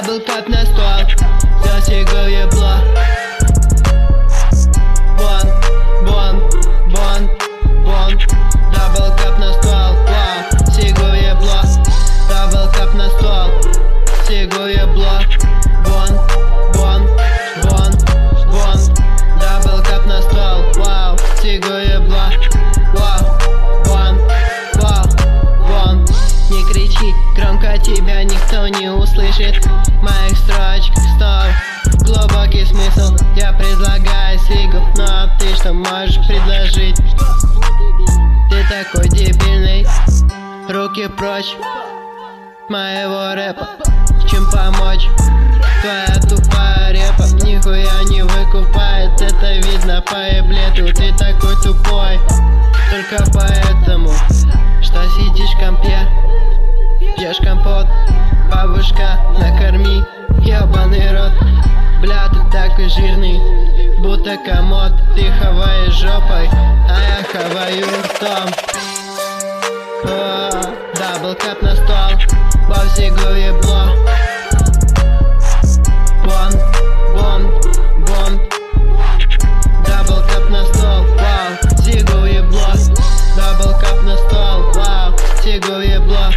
Даблкап на стол, за сигу ебло. Бон, даблкап на стол, вау, сигу ебло. Даблкап на стол, сигу ебло. Бон, даблкап на стол, вау, сигу ебло. Не кричи, громко тебя никто не услышит. В моих строчках снова глубокий смысл. Я предлагаю сигу, но ты что можешь предложить? Ты такой дебильный, руки прочь моего рэпа. Чем помочь? Твоя тупая репа нихуя не выкупает. Это видно по эблету. Ты такой тупой, только поэтому, что сидишь в компе, пьешь компот. Бабушка, накорми, ебаный рот. Бля, ты такой жирный, будто комод. Ты хаваешь жопой, а я хаваю ртом. Даблкап на стол, во всего ебло. Бон, даблкап на стол, вау, сигу ебло. Даблкап на стол, вау, сигу ебло.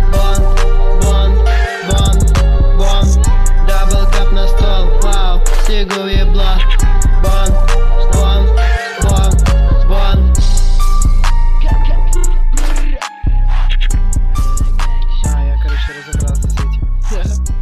Бон, даблкап на стол, вау, сигу ебло. Бон. Я, короче, разобрался с этим.